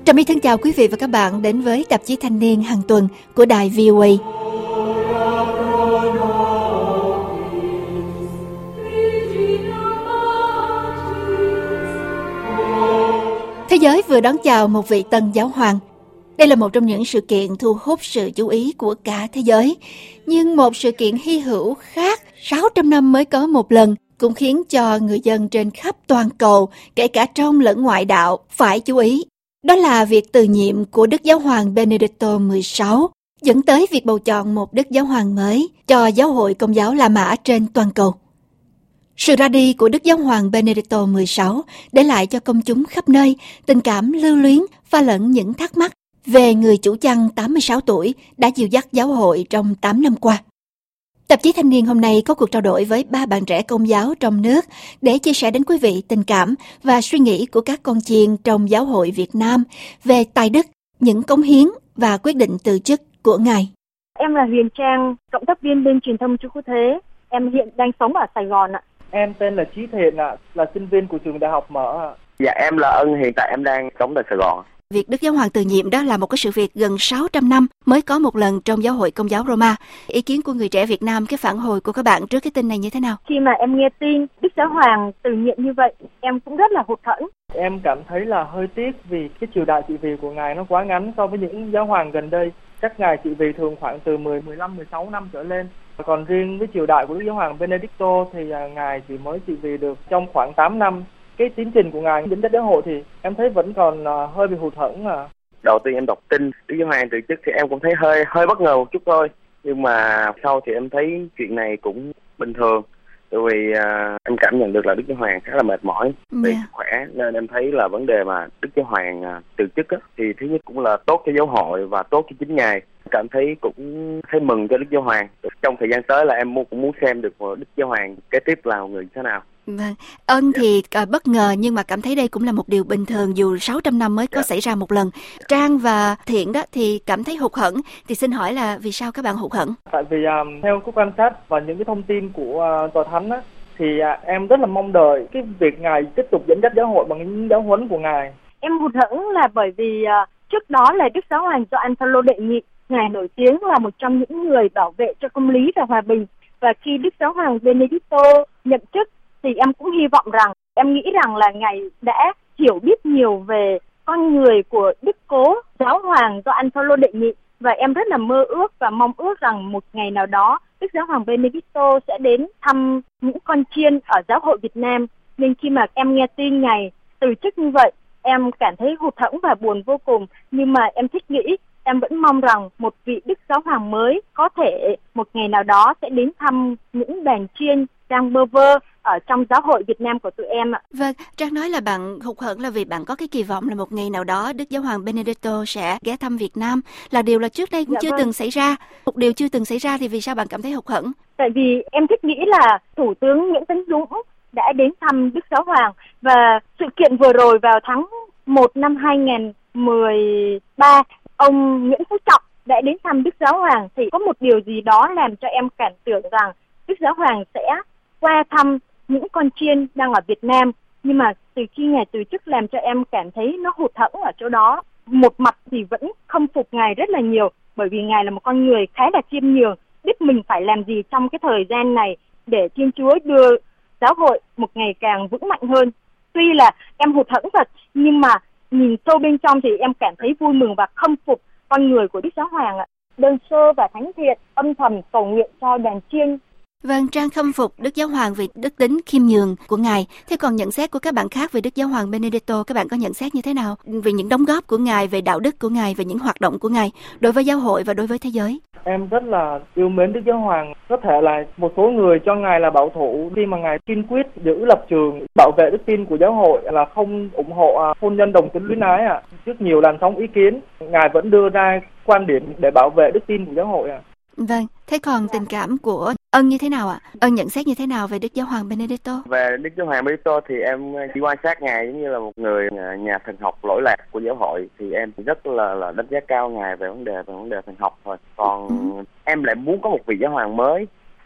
Trà My thân chào quý vị và các bạn đến với tạp chí Thanh niên hàng tuần của đài VOA. Thế giới vừa đón chào một vị tân giáo hoàng. Đây là một trong những sự kiện thu hút sự chú ý của cả thế giới. Nhưng một sự kiện hy hữu khác 600 năm mới có một lần cũng khiến cho người dân trên khắp toàn cầu, kể cả trong lẫn ngoại đạo, phải chú ý. Đó là việc từ nhiệm của Đức Giáo hoàng Benedicto XVI, dẫn tới việc bầu chọn một Đức Giáo hoàng mới cho Giáo hội Công giáo La Mã trên toàn cầu. Sự ra đi của Đức Giáo hoàng Benedicto XVI để lại cho công chúng khắp nơi tình cảm lưu luyến pha lẫn những thắc mắc về người chủ chăn 86 tuổi đã dìu dắt giáo hội trong 8 năm qua. Tạp chí Thanh niên hôm nay có cuộc trao đổi với 3 bạn trẻ Công giáo trong nước để chia sẻ đến quý vị tình cảm và suy nghĩ của các con chiên trong giáo hội Việt Nam về tài đức, những cống hiến và quyết định từ chức của Ngài. Em là Huyền Trang, cộng tác viên bên truyền thông Chúa Cứu Thế. Em hiện đang sống ở Sài Gòn ạ. Em tên là Chí Thiện ạ, là sinh viên của trường Đại học Mở ạ. Dạ em là Ân, hiện tại em đang sống tại Sài Gòn. Việc Đức Giáo hoàng từ nhiệm đó là một cái sự việc gần 600 năm mới có một lần trong giáo hội Công giáo Roma. Ý kiến của người trẻ Việt Nam, cái phản hồi của các bạn trước cái tin này như thế nào? Khi mà em nghe tin Đức Giáo hoàng từ nhiệm như vậy, em cũng rất là hụt hẫng. Em cảm thấy là hơi tiếc vì cái triều đại trị vì của Ngài nó quá ngắn so với những giáo hoàng gần đây. Các ngài trị vì thường khoảng từ 10, 15, 16 năm trở lên. Còn riêng với triều đại của Đức Giáo hoàng Benedicto thì ngài chỉ mới trị vì được trong khoảng 8 năm. Cái tiến trình của ngài dẫn dắt giáo hội thì em thấy vẫn còn hơi bị hụt hẫng. Đầu tiên em đọc tin Đức Giáo hoàng từ chức thì em cũng thấy hơi bất ngờ một chút thôi, nhưng mà sau thì em thấy chuyện này cũng bình thường, bởi vì em cảm nhận được là Đức Giáo hoàng khá là mệt mỏi về sức khỏe, nên em thấy là vấn đề mà Đức Giáo hoàng từ chức thì thứ nhất cũng là tốt cho giáo hội và tốt cho chính ngài. Cảm thấy cũng thấy mừng cho Đức Giáo hoàng. Trong thời gian tới là em cũng muốn xem được Đức Giáo hoàng kế tiếp là một người như thế nào. Vâng, Ân thì bất ngờ nhưng mà cảm thấy đây cũng là một điều bình thường dù 600 năm mới có xảy ra một lần. Trang và Thiện đó thì cảm thấy hụt hẫng, thì xin hỏi là vì sao các bạn hụt hẫng? Tại vì theo cái quan sát và những cái thông tin của Tòa Thánh á, thì em rất là mong đợi cái việc ngài tiếp tục dẫn dắt giáo hội bằng những giáo huấn của ngài. Em hụt hẫng là bởi vì trước đó là Đức Giáo hoàng Gioan Phaolô đệ nhị, ngài nổi tiếng là một trong những người bảo vệ cho công lý và hòa bình, và khi Đức Giáo hoàng Benedicto nhậm chức thì em cũng hy vọng rằng, em nghĩ rằng là ngài đã hiểu biết nhiều về con người của Đức Cố Giáo hoàng Gioan Phaolô đệ nhị, và em rất là mơ ước và mong ước rằng một ngày nào đó Đức Giáo hoàng Benedicto sẽ đến thăm những con chiên ở giáo hội Việt Nam. Nên khi mà em nghe tin ngài từ chức như vậy, em cảm thấy hụt hẫng và buồn vô cùng, nhưng mà em thích nghĩ, em vẫn mong rằng một vị Đức Giáo hoàng mới có thể một ngày nào đó sẽ đến thăm những đàn chiên đang bơ vơ ở trong giáo hội Việt Nam của tụi em ạ. Vâng, Trang nói là bạn hụt hẫng là vì bạn có cái kỳ vọng là một ngày nào đó Đức Giáo hoàng Benedicto sẽ ghé thăm Việt Nam, là điều là trước đây cũng chưa từng xảy ra. Một điều chưa từng xảy ra thì vì sao bạn cảm thấy hụt hẫng? Tại vì em thích nghĩ là Thủ tướng Nguyễn Tấn Dũng đã đến thăm Đức Giáo hoàng, và sự kiện vừa rồi vào tháng 1 năm 2013, ông Nguyễn Phú Trọng đã đến thăm Đức Giáo hoàng, thì có một điều gì đó làm cho em cảm tưởng rằng Đức Giáo hoàng sẽ qua thăm những con chiên đang ở Việt Nam. Nhưng mà từ khi ngài từ chức làm cho em cảm thấy nó hụt hẫng ở chỗ đó. Một mặt thì vẫn khâm phục ngài rất là nhiều, bởi vì ngài là một con người khá là khiêm nhường, biết mình phải làm gì trong cái thời gian này để Thiên Chúa đưa giáo hội một ngày càng vững mạnh hơn. Tuy là em hụt hẫng thật, nhưng mà nhìn sâu bên trong thì em cảm thấy vui mừng và khâm phục con người của Đức Giáo hoàng ạ. Đơn sơ và thánh thiện, âm thầm cầu nguyện cho đàn chiên. Vâng, Trang khâm phục Đức Giáo hoàng vì đức tính khiêm nhường của ngài. Thế còn nhận xét của các bạn khác về Đức Giáo hoàng Benedicto, các bạn có nhận xét như thế nào về những đóng góp của ngài, về đạo đức của ngài, về những hoạt động của ngài đối với giáo hội và đối với thế giới? Em rất là yêu mến Đức Giáo hoàng. Có thể là một số người cho ngài là bảo thủ, khi mà ngài kiên quyết giữ lập trường bảo vệ đức tin của giáo hội, là không ủng hộ hôn nhân đồng tính luyến ái ạ. Trước nhiều làn sóng ý kiến, ngài vẫn đưa ra quan điểm để bảo vệ đức tin của giáo hội ạ. Vâng, thế còn tình cảm của Ân như thế nào ạ? Ân nhận xét như thế nào về Đức Giáo hoàng Benedicto? Về Đức Giáo hoàng Benedicto thì em chỉ quan sát ngài giống như là một người nhà thần học lỗi lạc của giáo hội, thì em rất là đánh giá cao ngài về vấn đề thần học thôi. Còn em lại muốn có một vị giáo hoàng mới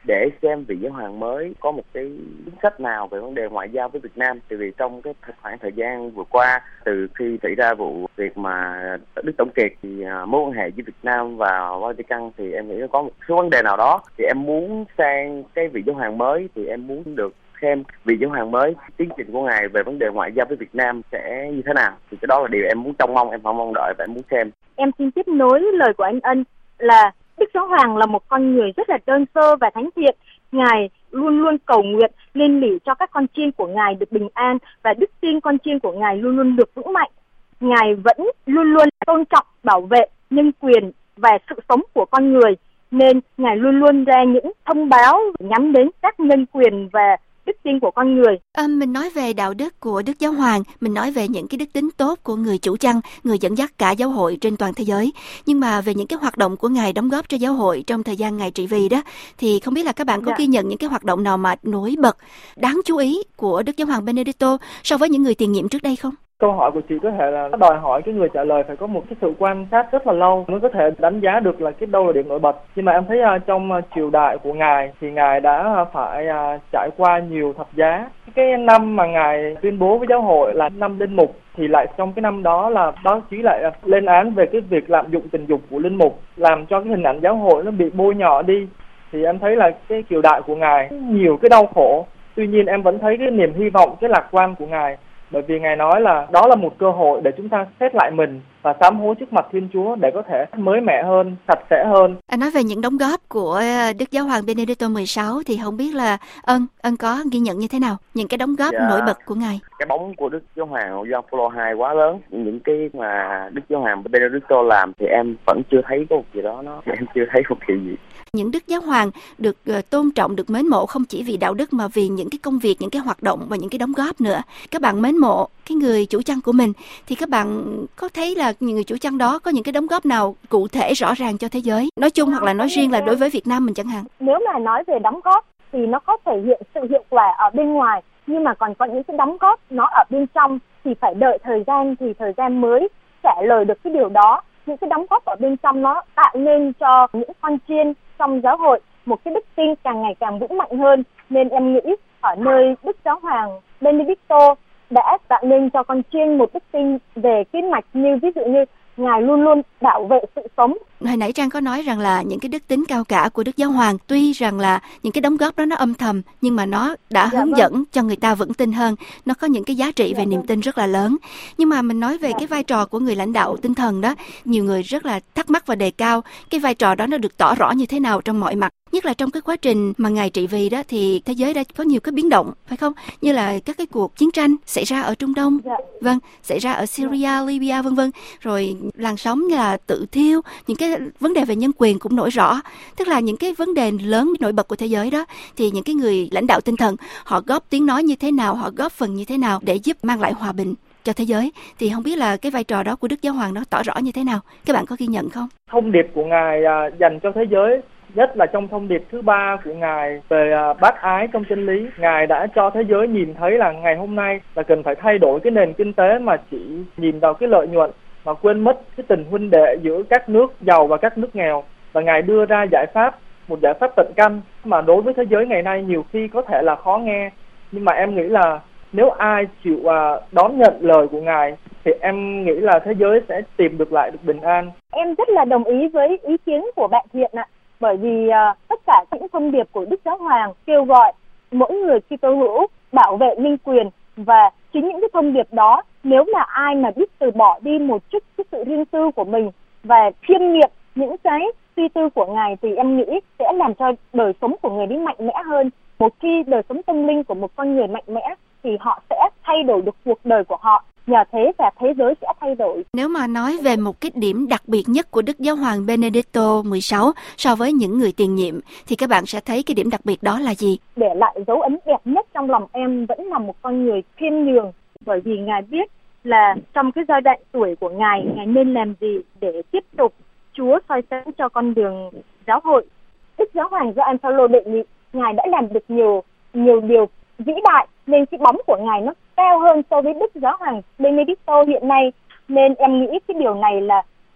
để xem vị giáo hoàng mới có một cái chính sách nào về vấn đề ngoại giao với Việt Nam. Tại vì trong cái khoảng thời gian vừa qua, từ khi xảy ra vụ việc mà Đức Tổng Kiệt thì mối quan hệ với Việt Nam và Vatican thì em nghĩ có một số vấn đề nào đó thì em muốn sang cái vị giáo hoàng mới, thì em muốn được xem vị giáo hoàng mới tiến trình của ngài về vấn đề ngoại giao với Việt Nam sẽ như thế nào. Thì cái đó là điều em muốn trông mong, em không mong đợi và em muốn xem. Em xin tiếp nối lời của anh Ân là Đức Giáo Hoàng là một con người rất là đơn sơ và thánh thiện. Ngài luôn luôn cầu nguyện lên lỉ cho các con chiên của Ngài được bình an và đức tin con chiên của Ngài luôn luôn được vững mạnh. Ngài vẫn luôn luôn tôn trọng, bảo vệ nhân quyền và sự sống của con người, nên Ngài luôn luôn ra những thông báo nhắm đến các nhân quyền và đức tin của con người. Mình nói về đạo đức của Đức Giáo Hoàng, mình nói về những cái đức tính tốt của người chủ trăng, người dẫn dắt cả giáo hội trên toàn thế giới. Nhưng mà về những cái hoạt động của Ngài đóng góp cho giáo hội trong thời gian Ngài trị vì đó, thì không biết là các bạn có ghi nhận những cái hoạt động nào mà nổi bật, đáng chú ý của Đức Giáo Hoàng Benedicto so với những người tiền nhiệm trước đây không? Câu hỏi của chị có thể là đòi hỏi cái người trả lời phải có một cái sự quan sát rất là lâu mới có thể đánh giá được là cái đâu là điểm nổi bật. Nhưng mà em thấy trong triều đại của Ngài thì Ngài đã phải trải qua nhiều thập giá. Cái năm mà Ngài tuyên bố với giáo hội là năm linh mục thì lại trong cái năm đó là báo chí lại lên án về cái việc lạm dụng tình dục của linh mục, làm cho cái hình ảnh giáo hội nó bị bôi nhọ đi. Thì em thấy là cái triều đại của Ngài nhiều cái đau khổ. Tuy nhiên em vẫn thấy cái niềm hy vọng, cái lạc quan của Ngài. Bởi vì Ngài nói là đó là một cơ hội để chúng ta xét lại mình và sám hối trước mặt Thiên Chúa để có thể mới mẻ hơn, sạch sẽ hơn. Anh nói về những đóng góp của Đức Giáo hoàng Benedicto XVI thì không biết là Ân có ghi nhận như thế nào? Những cái đóng góp nổi bật của Ngài. Cái bóng của Đức Giáo hoàng Gioan Phaolô II quá lớn. Những cái mà Đức Giáo hoàng Benedicto làm thì em vẫn chưa thấy có một gì đó, em chưa thấy một điều gì. Những Đức Giáo hoàng được tôn trọng, được mến mộ không chỉ vì đạo đức mà vì những cái công việc, những cái hoạt động và những cái đóng góp nữa. Các bạn mến mộ cái người chủ trăng của mình thì các bạn có thấy là người chủ trăng đó có những cái đóng góp nào cụ thể rõ ràng cho thế giới, nói chung hoặc là nói riêng là đối với Việt Nam mình chẳng hạn? Nếu mà nói về đóng góp thì nó có thể hiện sự hiệu quả ở bên ngoài, nhưng mà còn có những cái đóng góp nó ở bên trong thì phải đợi thời gian thì thời gian mới trả lời được cái điều đó. Những cái đóng góp ở bên trong nó tạo nên cho những con chiên trong giáo hội một cái đức tin càng ngày càng vững mạnh hơn, nên em nghĩ ở nơi Đức Giáo hoàng Benedicto đã tạo nên cho con chiên một đức tin về kinh mạch, như ví dụ như Ngài luôn luôn bảo vệ sự sống. Hồi nãy Trang có nói rằng là những cái đức tính cao cả của Đức Giáo hoàng, tuy rằng là những cái đóng góp đó nó âm thầm, nhưng mà nó đã hướng dẫn cho người ta vững tin hơn. Nó có những cái giá trị về niềm tin rất là lớn. Nhưng mà mình nói về cái vai trò của người lãnh đạo tinh thần đó, nhiều người rất là thắc mắc và đề cao cái vai trò đó nó được tỏ rõ như thế nào trong mọi mặt. Nhất là trong cái quá trình mà Ngài trị vì đó thì thế giới đã có nhiều cái biến động, phải không? Như là các cái cuộc chiến tranh xảy ra ở Trung Đông, xảy ra ở Syria, Libya vân vân, rồi làn sóng như là tự thiêu, những cái vấn đề về nhân quyền cũng nổi rõ. Tức là những cái vấn đề lớn nổi bật của thế giới đó thì những cái người lãnh đạo tinh thần họ góp tiếng nói như thế nào, họ góp phần như thế nào để giúp mang lại hòa bình cho thế giới. Thì không biết là cái vai trò đó của Đức Giáo hoàng nó tỏ rõ như thế nào? Các bạn có ghi nhận không? Thông điệp của Ngài dành cho thế giới, nhất là trong thông điệp thứ 3 của Ngài về bác ái trong chân lý, Ngài đã cho thế giới nhìn thấy là ngày hôm nay là cần phải thay đổi cái nền kinh tế mà chỉ nhìn vào cái lợi nhuận mà quên mất cái tình huynh đệ giữa các nước giàu và các nước nghèo. Và Ngài đưa ra một giải pháp tận căn mà đối với thế giới ngày nay nhiều khi có thể là khó nghe, nhưng mà em nghĩ là nếu ai chịu đón nhận lời của Ngài thì em nghĩ là thế giới sẽ tìm được lại được bình an. Em rất là đồng ý với ý kiến của bạn Thiện ạ, bởi vì tất cả những thông điệp của Đức Giáo hoàng kêu gọi mỗi người Kitô hữu bảo vệ nhân quyền, và chính những cái thông điệp đó nếu là ai mà biết từ bỏ đi một chút cái sự riêng tư của mình và chiêm nghiệm những cái suy tư của Ngài thì em nghĩ sẽ làm cho đời sống của người đi mạnh mẽ hơn. Một khi đời sống tâm linh của một con người mạnh mẽ thì họ sẽ thay đổi được cuộc đời của họ, nhờ thế và thế giới sẽ thay đổi. Nếu mà nói về một cái điểm đặc biệt nhất của Đức Giáo hoàng Benedicto XVI so với những người tiền nhiệm thì các bạn sẽ thấy cái điểm đặc biệt đó là gì? Để lại dấu ấn đẹp nhất trong lòng em vẫn là một con người khiêm nhường, bởi vì Ngài biết là trong cái giai đoạn tuổi của Ngài nên làm gì để tiếp tục Chúa soi sáng cho con đường giáo hội. Đức Giáo hoàng Gioan Phaolô đệ nhị, Ngài đã làm được nhiều điều vĩ đại, nên cái bóng của Ngài nó cao hơn so với Đức Giáo hoàng Benedicto hiện nay. Nên em nghĩ cái điều này là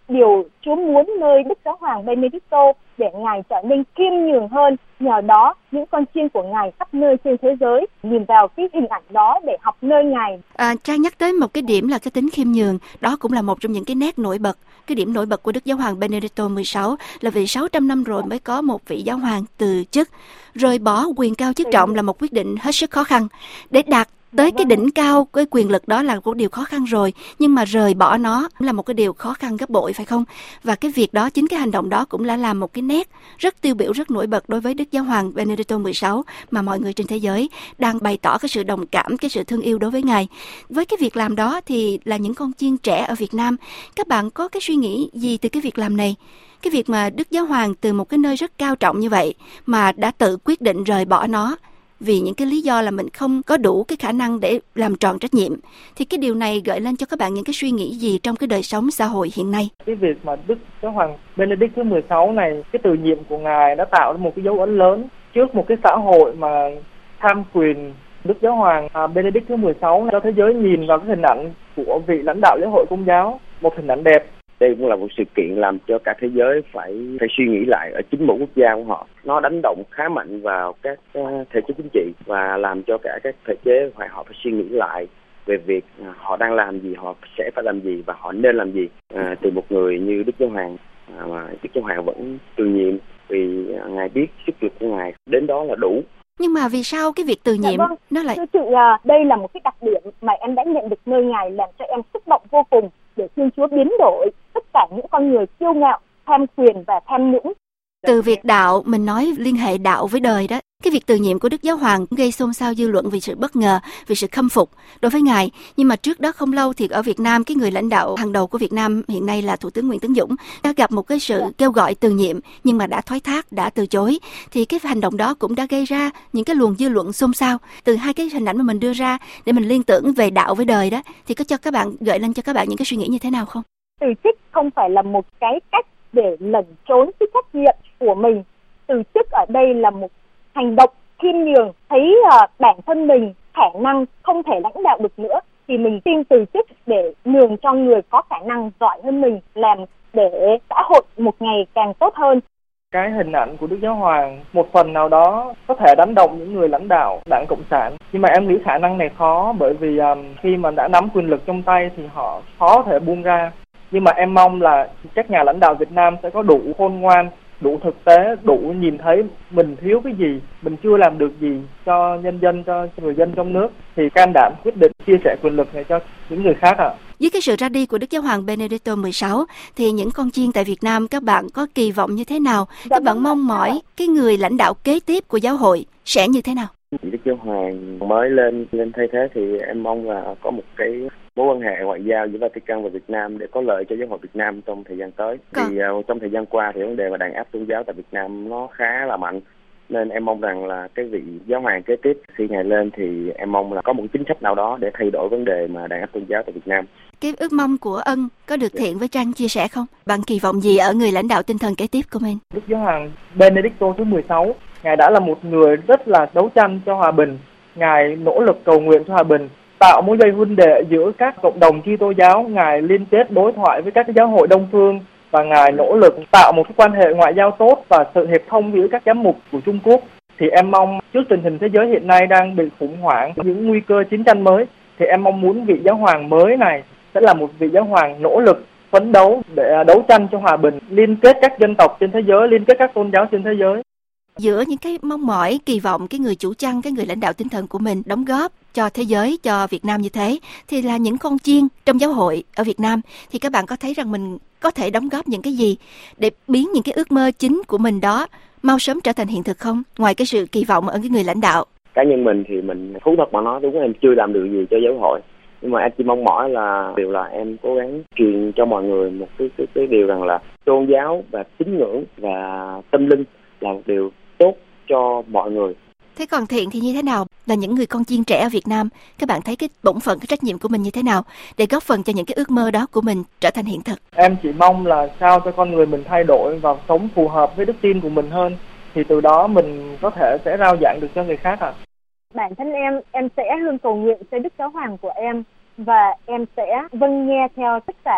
điều Chúa muốn nơi Đức Giáo hoàng Benedicto để Ngài trở nên khiêm nhường hơn. Nhờ đó, những con chiên của Ngài khắp nơi trên thế giới nhìn vào cái hình ảnh đó để học nơi Ngài. Trang nhắc tới một cái điểm là cái tính khiêm nhường, đó cũng là một trong những cái nét nổi bật. Cái điểm nổi bật của Đức Giáo hoàng Benedicto XVI là vì 600 năm rồi mới có một vị giáo hoàng từ chức. Rời bỏ quyền cao chức trọng là một quyết định hết sức khó khăn. Để đạt tới cái đỉnh cao, cái quyền lực đó là một điều khó khăn rồi, nhưng mà rời bỏ nó là một cái điều khó khăn gấp bội, phải không? Và cái việc đó, chính cái hành động đó cũng đã làm một cái nét rất tiêu biểu, rất nổi bật đối với Đức Giáo hoàng Benedicto XVI mà mọi người trên thế giới đang bày tỏ cái sự đồng cảm, cái sự thương yêu đối với Ngài. Với cái việc làm đó thì là những con chiên trẻ ở Việt Nam, các bạn có cái suy nghĩ gì từ cái việc làm này? Cái việc mà Đức Giáo hoàng từ một cái nơi rất cao trọng như vậy mà đã tự quyết định rời bỏ nó vì những cái lý do là mình không có đủ cái khả năng để làm tròn trách nhiệm, thì cái điều này gợi lên cho các bạn những cái suy nghĩ gì trong cái đời sống xã hội hiện nay? Cái việc mà Đức Giáo hoàng Benedict thứ 16 này, cái từ nhiệm của Ngài đã tạo ra một cái dấu ấn lớn trước một cái xã hội mà tham quyền. Đức Giáo hoàng Benedict thứ 16 cho thế giới nhìn vào cái hình ảnh của vị lãnh đạo lễ hội Công giáo, một hình ảnh đẹp. Đây cũng là một sự kiện làm cho cả thế giới phải suy nghĩ lại ở chính mỗi quốc gia của họ. Nó đánh động khá mạnh vào các thể chế chính trị và làm cho cả các thể chế họ phải suy nghĩ lại về việc họ đang làm gì, họ sẽ phải làm gì và họ nên làm gì. Từ một người như Đức Giáo hoàng mà Đức Giáo hoàng vẫn từ nhiệm vì Ngài biết sức lực của Ngài đến đó là đủ. Nhưng mà vì sao cái việc từ nhiệm nó lại... Thưa chị, đây là một cái đặc điểm mà em đã nhận được nơi Ngài, làm cho em xúc động vô cùng để Thiên Chúa biến đổi tất cả những con người kiêu ngạo, tham quyền và tham nhũng. Từ việc đạo, mình nói liên hệ đạo với đời đó, cái việc từ nhiệm của Đức Giáo hoàng gây xôn xao dư luận vì sự bất ngờ, vì sự khâm phục đối với Ngài. Nhưng mà trước đó không lâu thì ở Việt Nam, cái người lãnh đạo hàng đầu của Việt Nam hiện nay là Thủ tướng Nguyễn Tấn Dũng đã gặp một cái sự kêu gọi từ nhiệm nhưng mà đã thoái thác, đã từ chối. Thì cái hành động đó cũng đã gây ra những cái luồng dư luận xôn xao. Từ hai cái hình ảnh mà mình đưa ra để mình liên tưởng về đạo với đời đó, thì có cho các bạn, gợi lên cho các bạn những cái suy nghĩ như thế nào không? Từ chức không phải là một cái cách để lẩn trốn cái trách nhiệm của mình. Từ chức ở đây là một hành động khiêm nhường, thấy bản thân mình khả năng không thể lãnh đạo được nữa thì mình xin từ chức để nhường cho người có khả năng giỏi hơn mình, làm để xã hội một ngày càng tốt hơn. Cái hình ảnh của Đức Giáo hoàng một phần nào đó có thể đánh động những người lãnh đạo Đảng Cộng sản, nhưng mà em nghĩ khả năng này khó, bởi vì khi mà đã nắm quyền lực trong tay thì họ khó thể buông ra. Nhưng mà em mong là các nhà lãnh đạo Việt Nam sẽ có đủ khôn ngoan, đủ thực tế, đủ nhìn thấy mình thiếu cái gì, mình chưa làm được gì cho nhân dân, cho người dân trong nước, thì can đảm quyết định chia sẻ quyền lực này cho những người khác ạ. Với cái sự ra đi của Đức Giáo hoàng Benedicto XVI thì những con chiên tại Việt Nam, các bạn có kỳ vọng như thế nào? Các bạn mong mỏi cái người lãnh đạo kế tiếp của giáo hội sẽ như thế nào? Đức Giáo hoàng mới lên thay thế thì em mong là có một cái mối quan hệ ngoại giao giữa Vatican và Việt Nam để có lợi cho giáo hội Việt Nam trong thời gian tới. Vì trong thời gian qua thì vấn đề mà đàn áp tôn giáo tại Việt Nam nó khá là mạnh, nên em mong rằng là cái vị giáo hoàng kế tiếp khi Ngài lên thì em mong là có một chính sách nào đó để thay đổi vấn đề mà đàn áp tôn giáo tại Việt Nam. Cái ước mong của Ân có được thiện với Trang chia sẻ không? Bạn kỳ vọng gì ở người lãnh đạo tinh thần kế tiếp của mình? Đức Giáo hoàng Benedicto thứ 16, Ngài đã là một người rất là đấu tranh cho hòa bình. Ngài nỗ lực cầu nguyện cho hòa bình, tạo mối dây huynh đệ giữa các cộng đồng Kitô giáo. Ngài liên kết đối thoại với các giáo hội Đông phương và Ngài nỗ lực tạo một cái quan hệ ngoại giao tốt và sự hiệp thông giữa các giám mục của Trung Quốc. Thì em mong trước tình hình thế giới hiện nay đang bị khủng hoảng, những nguy cơ chiến tranh mới, thì em mong muốn vị giáo hoàng mới này sẽ là một vị giáo hoàng nỗ lực phấn đấu để đấu tranh cho hòa bình, liên kết các dân tộc trên thế giới, liên kết các tôn giáo trên thế giới. Giữa những cái mong mỏi, kỳ vọng cái người chủ chăn, cái người lãnh đạo tinh thần của mình đóng góp cho thế giới, cho Việt Nam như thế, thì là những con chiên trong giáo hội ở Việt Nam, thì các bạn có thấy rằng mình có thể đóng góp những cái gì để biến những cái ước mơ chính của mình đó mau sớm trở thành hiện thực không? Ngoài cái sự kỳ vọng ở cái người lãnh đạo. Cá nhân mình thì mình thú thật mà nói, đúng em chưa làm được gì cho giáo hội, nhưng mà em chỉ mong mỏi là điều là em cố gắng truyền cho mọi người một cái điều rằng là tôn giáo và tín ngưỡng và tâm linh là một điều tốt cho mọi người. Thế còn Thiện thì như thế nào? Là những người con chiên trẻ ở Việt Nam, các bạn thấy cái bổn phận, cái trách nhiệm của mình như thế nào để góp phần cho những cái ước mơ đó của mình trở thành hiện thực? Em chỉ mong là sao cho con người mình thay đổi và sống phù hợp với đức tin của mình hơn, thì từ đó mình có thể sẽ rao giảng được cho người khác ạ. Bản thân em sẽ hương cầu nguyện cho Đức Giáo hoàng của em, và em sẽ vâng nghe theo tất cả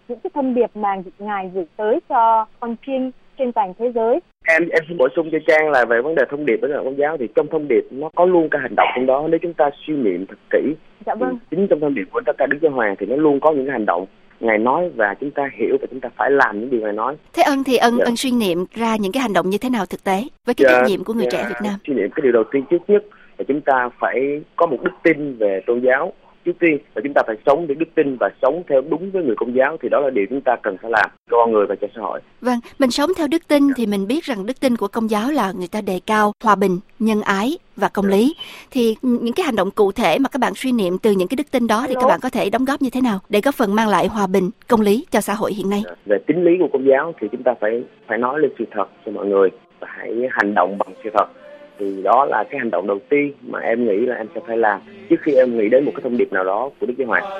những cái thông điệp mà Ngài gửi tới cho con chiên trên toàn thế giới. Em xin bổ sung cho Trang là về vấn đề thông điệp với Công giáo, thì trong thông điệp nó có luôn cả hành động trong đó. Nếu chúng ta suy niệm thật kỹ, dạ vâng, chính trong thông điệp của tất cả Đức Giáo Hoàng thì nó luôn có những cái hành động Ngài nói và chúng ta hiểu và chúng ta phải làm những điều Ngài nói. Thế Ân thì Ân suy niệm ra những cái hành động như thế nào thực tế với cái trách nhiệm của người trẻ Việt Nam? Suy niệm cái điều đầu tiên trước nhất là chúng ta phải có một đức tin về tôn giáo trước tiên, và chúng ta phải sống để đức tin và sống theo đúng với người Công giáo, thì đó là điều chúng ta cần phải làm cho con người và cho xã hội. Vâng, mình sống theo đức tin thì mình biết rằng đức tin của Công giáo là người ta đề cao hòa bình, nhân ái và công lý. Thì những cái hành động cụ thể mà các bạn suy niệm từ những cái đức tin đó thì các bạn có thể đóng góp như thế nào để góp phần mang lại hòa bình, công lý cho xã hội hiện nay? Về tín lý của Công giáo thì chúng ta phải nói lên sự thật cho mọi người và hãy hành động bằng sự thật. Thì đó là cái hành động đầu tiên mà em nghĩ là em sẽ phải làm trước khi em nghĩ đến một cái thông điệp nào đó của Đức Giáo Hoàng.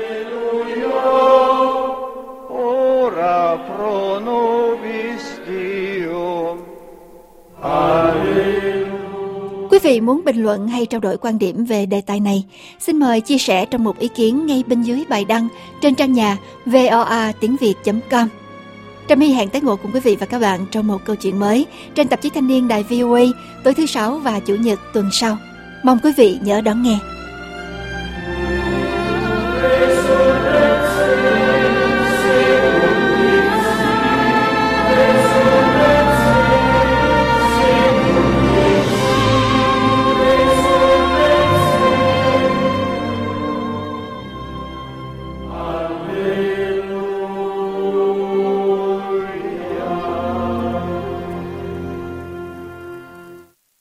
Quý vị muốn bình luận hay trao đổi quan điểm về đề tài này, xin mời chia sẻ trong một ý kiến ngay bên dưới bài đăng trên trang nhà voatiengviet.com. Trâm Hy hẹn tái ngộ cùng quý vị và các bạn trong một câu chuyện mới trên tạp chí Thanh niên Đài VOA tối thứ Sáu và Chủ nhật tuần sau. Mong quý vị nhớ đón nghe.